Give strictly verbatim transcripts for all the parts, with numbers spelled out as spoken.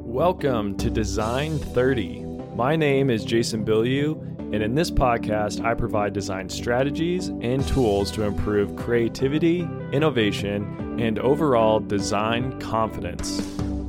Welcome to Design thirty. My name is Jason Bilyeu, and in this podcast, I provide design strategies and tools to improve creativity, innovation, and overall design confidence.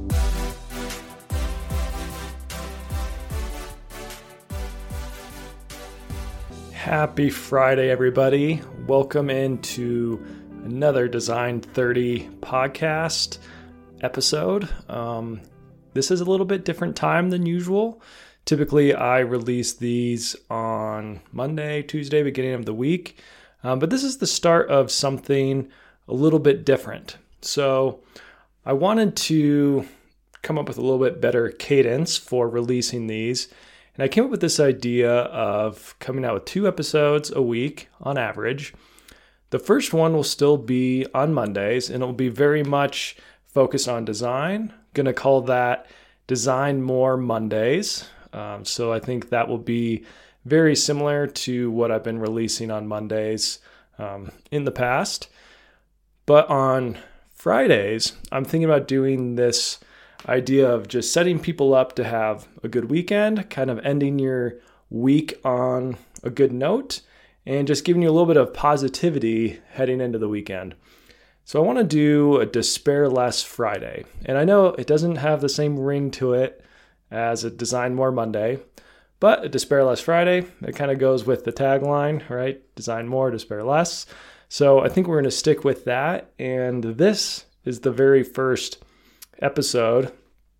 Happy Friday, everybody. Welcome into another Design thirty podcast episode. Um, This is a little bit different time than usual. Typically, I release these on Monday, Tuesday, beginning of the week. Um, but this is the start of something a little bit different. So I wanted to come up with a little bit better cadence for releasing these. And I came up with this idea of coming out with two episodes a week on average. The first one will still be on Mondays, and it will be very much focused on design. Going to call that Design More Mondays. Um, so I think that will be very similar to what I've been releasing on Mondays um, in the past. But on Fridays, I'm thinking about doing this idea of just setting people up to have a good weekend, kind of ending your week on a good note, and just giving you a little bit of positivity heading into the weekend. So I want to do a Despair Less Friday. And I know it doesn't have the same ring to it as a Design More Monday, but a Despair Less Friday, it kind of goes with the tagline, right? Design more, despair less. So I think we're going to stick with that. And this is the very first episode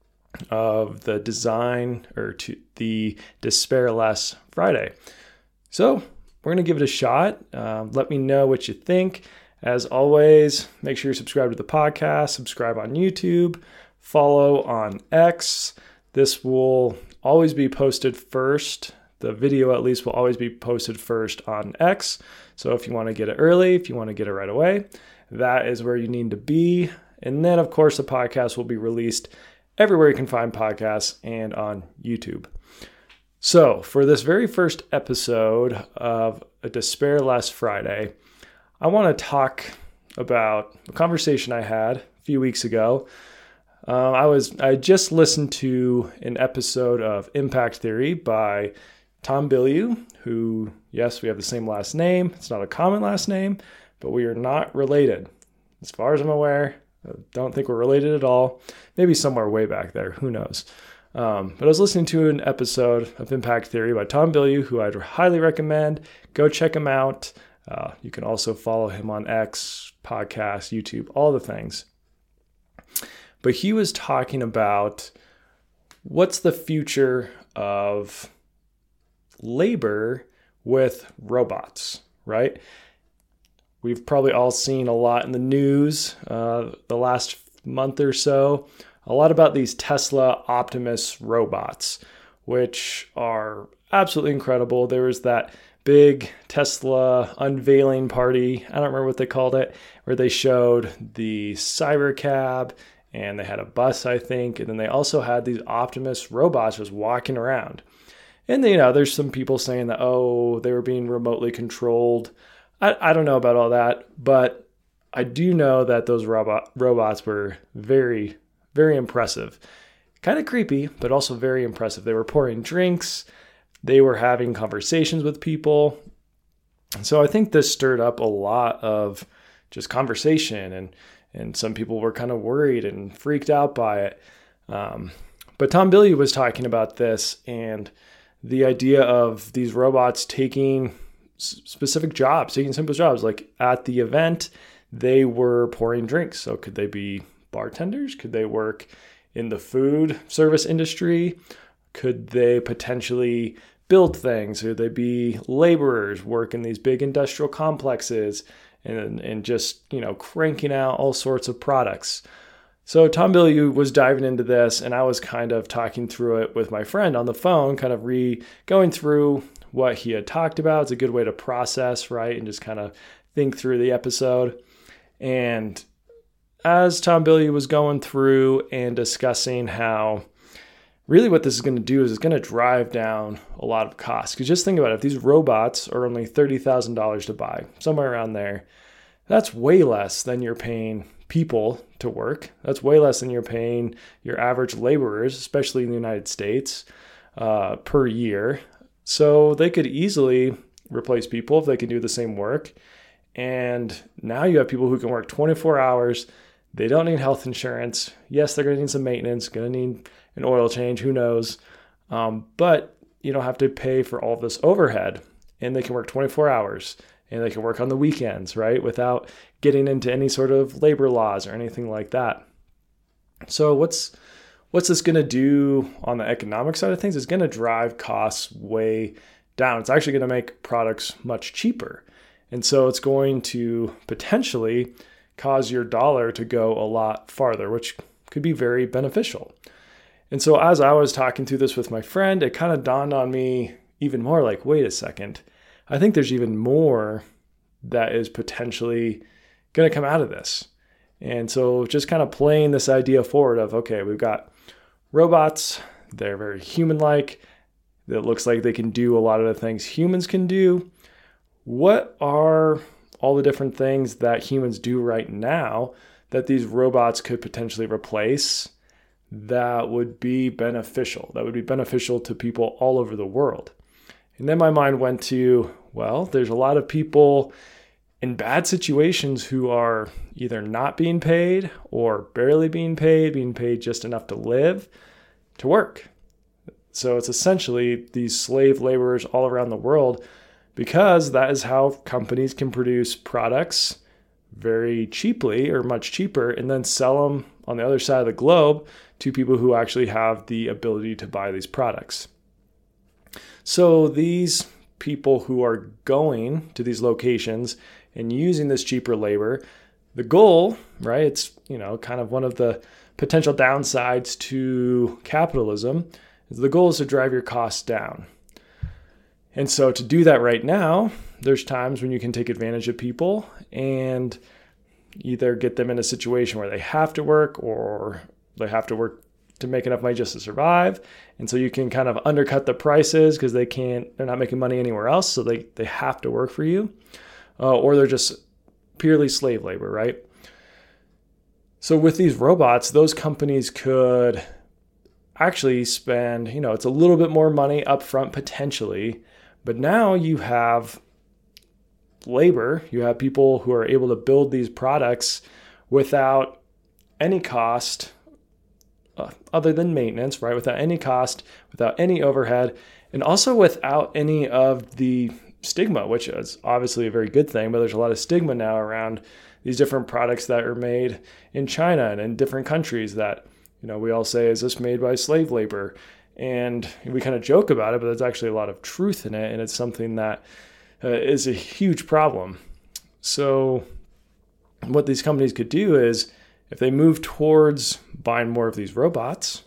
of the Design or to the Despair Less Friday. So we're going to give it a shot. Uh, let me know what you think. As always, make sure you're subscribed to the podcast, subscribe on YouTube, follow on X. This will always be posted first. The video, at least, will always be posted first on X. So if you want to get it early, if you want to get it right away, that is where you need to be. And then, of course, the podcast will be released everywhere you can find podcasts and on YouTube. So for this very first episode of a Despair Less Friday, I want to talk about a conversation I had a few weeks ago. Uh, I was I just listened to an episode of Impact Theory by Tom Bilyeu, who, yes, we have the same last name. It's not a common last name, but we are not related. As far as I'm aware, I don't think we're related at all. Maybe somewhere way back there. Who knows? Um, but I was listening to an episode of Impact Theory by Tom Bilyeu, who I'd highly recommend. Go check him out. Uh, you can also follow him on X, podcast, YouTube, all the things. But he was talking about what's the future of labor with robots, right? We've probably all seen a lot in the news uh, the last month or so, a lot about these Tesla Optimus robots, which are absolutely incredible. There was that big Tesla unveiling party, I don't remember what they called it, where they showed the Cybercab and they had a bus, I think, and then they also had these Optimus robots just walking around. And, you know, there's some people saying that, oh, they were being remotely controlled. I, I don't know about all that, but I do know that those robot robots were very, very impressive. Kind of creepy, but also very impressive. They were pouring drinks. They were having conversations with people. So I think this stirred up a lot of just conversation, and, and some people were kind of worried and freaked out by it. Um, but Tom Bilyeu was talking about this and the idea of these robots taking s- specific jobs, taking simple jobs. Like at the event, they were pouring drinks. So could they be bartenders? Could they work in the food service industry? Could they potentially build things? Could they be laborers, work in these big industrial complexes and, and just, you know, cranking out all sorts of products? So Tom Bilyeu was diving into this, and I was kind of talking through it with my friend on the phone, kind of re going through what he had talked about. It's a good way to process, right? And just kind of think through the episode. And as Tom Bilyeu was going through and discussing how really what this is going to do is it's going to drive down a lot of costs. Because just think about it. If these robots are only thirty thousand dollars to buy, somewhere around there, That's way less than you're paying people to work. That's way less than you're paying your average laborers, especially in the United States, uh, per year. So they could easily replace people if they can do the same work. And now you have people who can work twenty-four hours. They don't need health insurance. Yes, they're going to need some maintenance, going to need an oil change, who knows. Um, but you don't have to pay for all this overhead. And they can work twenty-four hours. And they can work on the weekends, right? Without getting into any sort of labor laws or anything like that. So what's what's this going to do on the economic side of things? It's going to drive costs way down. It's actually going to make products much cheaper. And so it's going to potentially cause your dollar to go a lot farther, which could be very beneficial. And so as I was talking through this with my friend, it kind of dawned on me even more like, wait a second. I think there's even more that is potentially going to come out of this. And so just kind of playing this idea forward of, okay, we've got robots. They're very human-like. It looks like they can do a lot of the things humans can do. What are all the different things that humans do right now that these robots could potentially replace that would be beneficial, that would be beneficial to people all over the world? And then my mind went to, well, there's a lot of people in bad situations who are either not being paid or barely being paid, being paid just enough to live, to work. So it's essentially these slave laborers all around the world, because that is how companies can produce products very cheaply or much cheaper and then sell them on the other side of the globe to people who actually have the ability to buy these products. So these people who are going to these locations and using this cheaper labor, the goal, right, it's, you know, kind of one of the potential downsides to capitalism, is the goal is to drive your costs down. And so to do that right now, there's times when you can take advantage of people and either get them in a situation where they have to work or they have to work to make enough money just to survive. And so you can kind of undercut the prices because they can't, they're not making money anywhere else. So they, they have to work for you. Uh, or they're just purely slave labor, right? So with these robots, those companies could actually spend, you know, it's a little bit more money up front potentially, but now you have labor, you have people who are able to build these products without any cost uh, other than maintenance, right? Without any cost, without any overhead, and also without any of the stigma, which is obviously a very good thing, but there's a lot of stigma now around these different products that are made in China and in different countries that, you know, we all say, is this made by slave labor? And we kind of joke about it, but there's actually a lot of truth in it. And it's something that uh, is a huge problem. So what these companies could do is, if they move towards buying more of these robots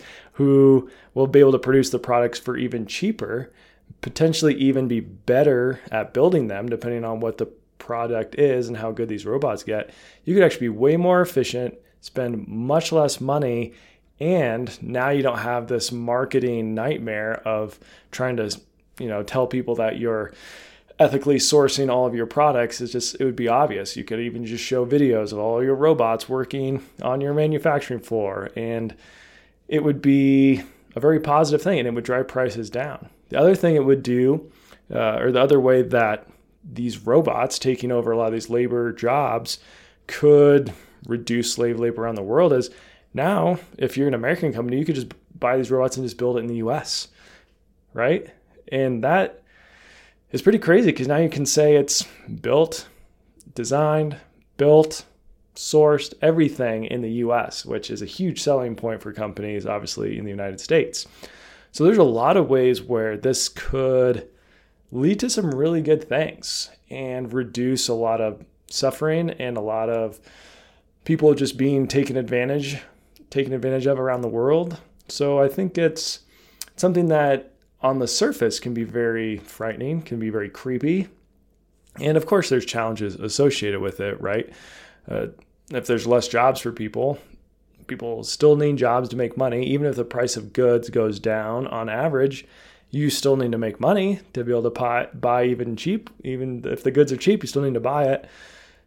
who will be able to produce the products for even cheaper, potentially even be better at building them, depending on what the product is and how good these robots get, you could actually be way more efficient, spend much less money, and now you don't have this marketing nightmare of trying to, you know, tell people that you're ethically sourcing all of your products. It's just, it would be obvious. You could even just show videos of all your robots working on your manufacturing floor, and it would be a very positive thing, and it would drive prices down. The other thing it would do, uh, or the other way that these robots taking over a lot of these labor jobs could reduce slave labor around the world, is now, if you're an American company, you could just buy these robots and just build it in the U S, right? And that is pretty crazy, because now you can say it's built, designed, built, sourced, everything in the U S, which is a huge selling point for companies, obviously, in the United States. So there's a lot of ways where this could lead to some really good things and reduce a lot of suffering and a lot of people just being taken advantage, taken advantage of around the world. So I think it's something that on the surface can be very frightening, can be very creepy. And of course, there's challenges associated with it, right? Uh, if there's less jobs for people, people still need jobs to make money. Even if the price of goods goes down on average, you still need to make money to be able to buy, buy even cheap. Even if the goods are cheap, you still need to buy it.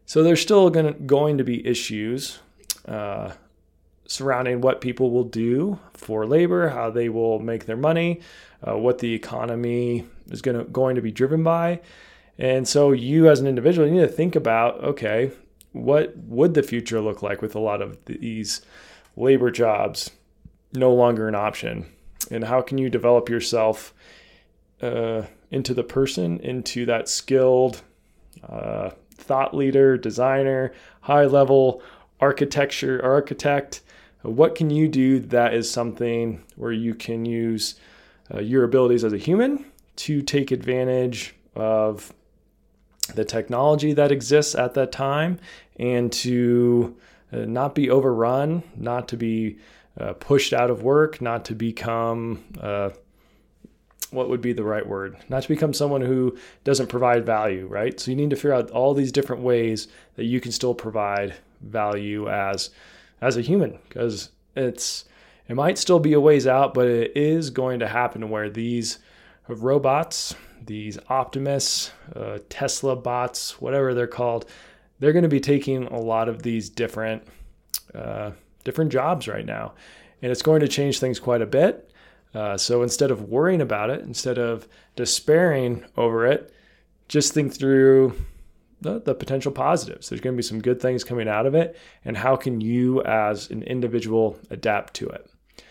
So there's still gonna, going to be issues uh, surrounding what people will do for labor, how they will make their money, uh, what the economy is gonna, going to be driven by. And so you as an individual, you need to think about, okay, what would the future look like with a lot of these labor jobs no longer an option? And how can you develop yourself uh, into the person, into that skilled uh, thought leader, designer, high-level architecture, architect? What can you do that is something where you can use uh, your abilities as a human to take advantage of the technology that exists at that time, and to uh, not be overrun, not to be uh, pushed out of work, not to become, uh, what would be the right word? Not to become someone who doesn't provide value, right? So you need to figure out all these different ways that you can still provide value as as a human, because it's it might still be a ways out, but it is going to happen where these robots, these Optimus, uh, Tesla bots, whatever they're called, they're going to be taking a lot of these different uh, different jobs right now. And it's going to change things quite a bit. Uh, so instead of worrying about it, instead of despairing over it, just think through the, the potential positives. There's going to be some good things coming out of it. And how can you as an individual adapt to it?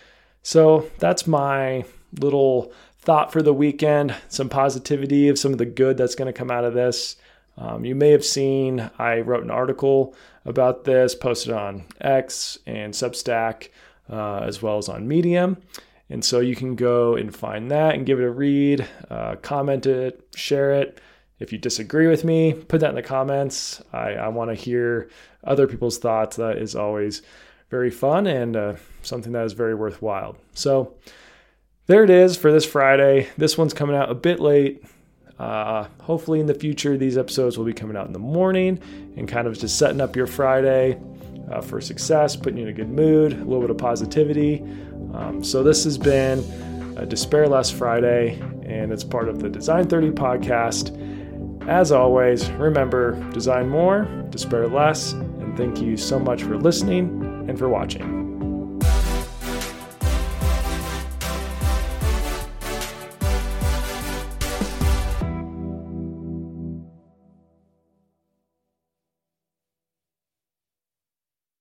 So that's my little thought for the weekend, some positivity of some of the good that's going to come out of this. Um, you may have seen I wrote an article about this, posted on X and Substack, uh, as well as on Medium. And so you can go and find that and give it a read, uh, comment it, share it. If you disagree with me, put that in the comments. I, I want to hear other people's thoughts. That is always very fun and uh, something that is very worthwhile. So there it is for this Friday. This one's coming out a bit late. Uh, hopefully in the future, these episodes will be coming out in the morning and kind of just setting up your Friday uh, for success, putting you in a good mood, a little bit of positivity. Um, so this has been a Despair Less Friday, and it's part of the Design thirty podcast. As always, remember, design more, despair less, and thank you so much for listening and for watching.